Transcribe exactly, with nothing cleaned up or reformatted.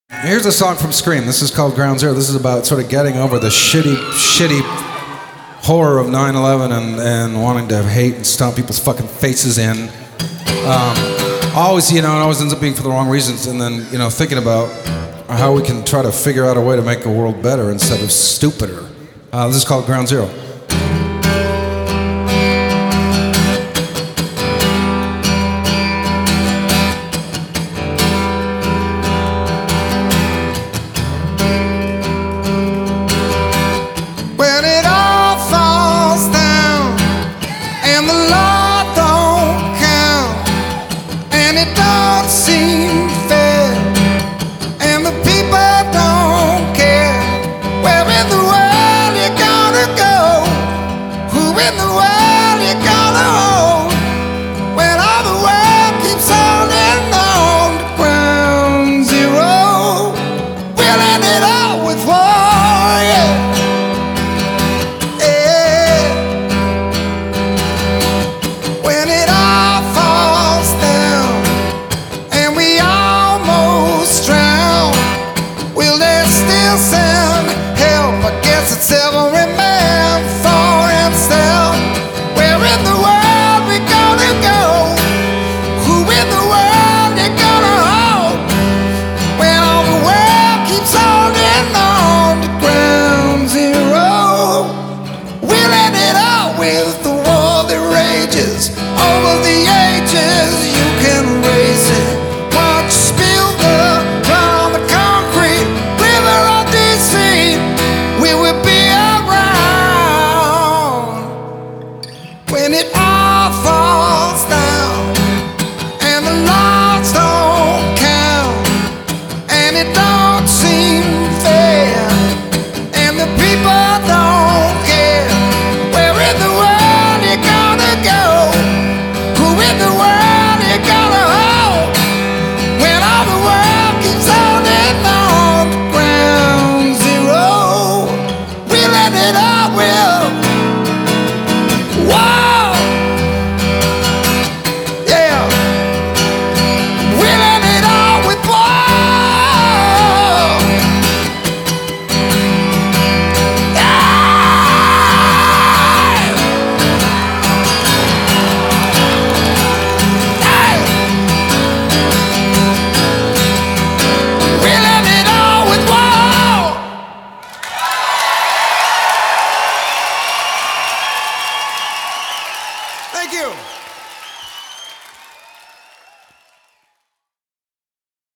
Here's a song from Scream. This is called Ground Zero. This is about sort of getting over the shitty, shitty horror of nine eleven and, and wanting to hate and stomp people's fucking faces in. Um, always, you know, it always ends up being for the wrong reasons. And then, you know, thinking about how we can try to figure out a way to make the world better instead of stupider. Uh, this is called Ground Zero. When it all falls down and the law don't count and it don't seem fair and the people don't care, where in the world you gonna go? Who in the world you gonna hold when all the world keeps holding on to ground zero? We'll end it all with war, yeah. When it all falls down and we almost drown, will they still send help? I guess it's every man for himself. Where in the world we gonna go? Who in the world you gonna hold when all the world keeps holding on to ground zero? We'll end it all with the war that rages over the ages. You can erase it. Watch spill the blood on the concrete river of D C. We will be around when it all falls down and the laws don't count and it don't seem